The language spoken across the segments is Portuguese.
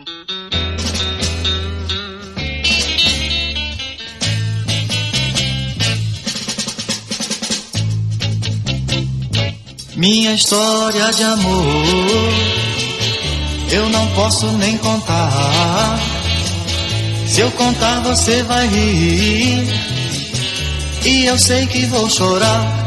Minha história de amor eu não posso nem contar. Se eu contar você vai rir e eu sei que vou chorar.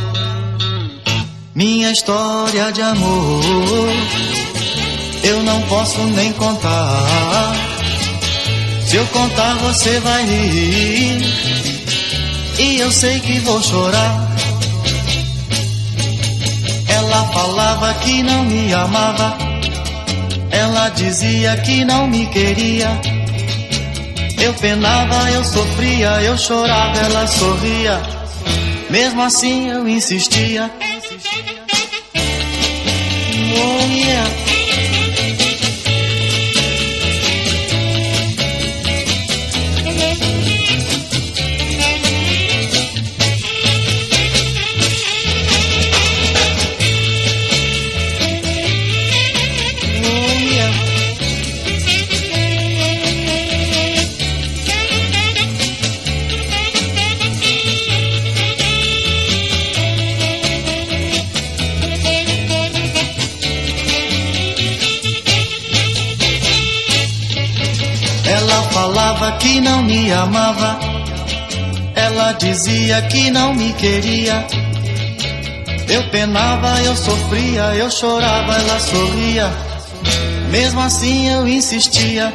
Minha história de amor eu não posso nem contar. Se eu contar você vai rir e eu sei que vou chorar. Ela falava que não me amava, ela dizia que não me queria. Eu penava, eu sofria, eu chorava, ela sorria. Mesmo assim eu insistia. Oh yeah. Ela falava que não me amava, ela dizia que não me queria. Eu penava, eu sofria, eu chorava, ela sorria. Mesmo assim eu insistia.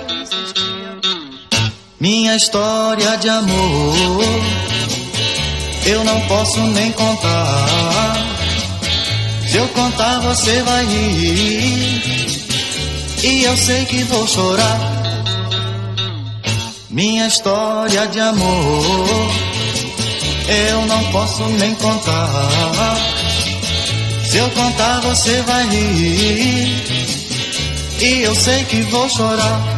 Minha história de amor eu não posso nem contar. Se eu contar você vai rir e eu sei que vou chorar. Minha história de amor eu não posso nem contar. Se eu contar você vai rir e eu sei que vou chorar.